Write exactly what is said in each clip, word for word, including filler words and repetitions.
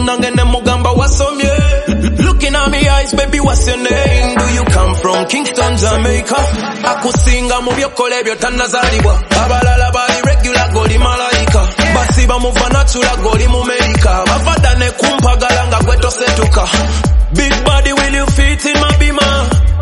nangene mugamba wasomye. Looking at me eyes, baby, what's your name? Do you come from Kingston, Jamaica? Akusinga mu byokole byotannazalibwa. Abalala bali regular goli malaika. Basi bamuva natural goli mu America. Bavada ne kumpagala nga gwe tosetuka. Big body, will you fit in my beamer?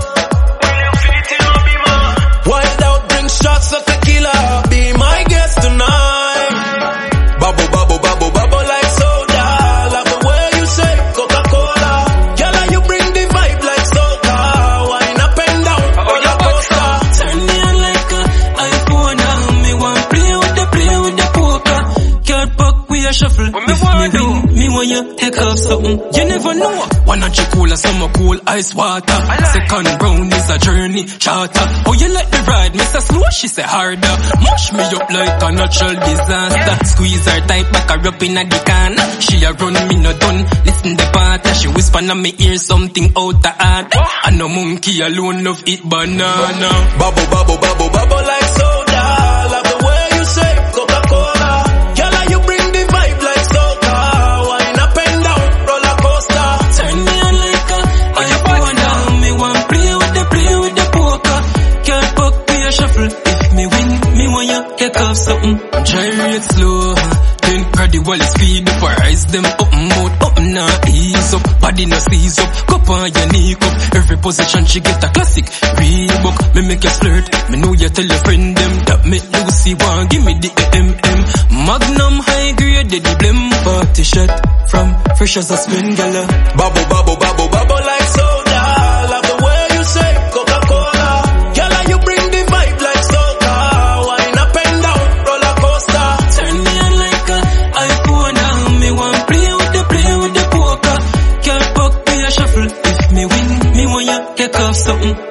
Will you fit in my beamer? Wild out, drink shots of tequila. Be my guest tonight. Bubble, bubble, bubble, bubble like soda. Love the way you say Coca-Cola. Girl, you bring the vibe like soca. Wine up and down, roller coaster. Turn me on like a iPhone. Me want play with the play with the poker. Card pack, we a shuffle. What me want do? Me want you take off something. You never know. One of you cool as summer cool ice water. Second round is a journey charter. Oh, you like the ride, Mister Slow? She say harder. Mush me up like a natural disaster. Squeeze her tight back her up in a the corner. She a run me no done. Listen the part she whisper na me ear something out the heart. And no monkey alone love eat banana. Bubble, bubble, bubble, bubble like soda. Love the way you say Coca-Cola. Girl, you bring the vibe like soca. Wine up and down, roller coaster. Turn me on like a iPhone. Me want play with the play with the poker. Card pack, we a shuffle. If me win, me want you take off something. Gyrate slow. Then crowd while it's speed up. Her eyes them up, mouth up, now ease up. Body no seize up, cup on your knee cup. Every position she get a classic Reebok. Me make you flirt, me know you tell your friend them. That make Lucy want, give me the A M M. Magnum high grade, the blem. Party shot from fresh as a spin gala. Bubble, bubble, bubble, bubble like soda. Love the way you say Coca-Cola. Girl, you bring the vibe like soca. Wine up and down, roller coaster. Turn me on like a iPhone. Me want play with the play with the poker. Card pack, we a shuffle. If me win, me want you take off something.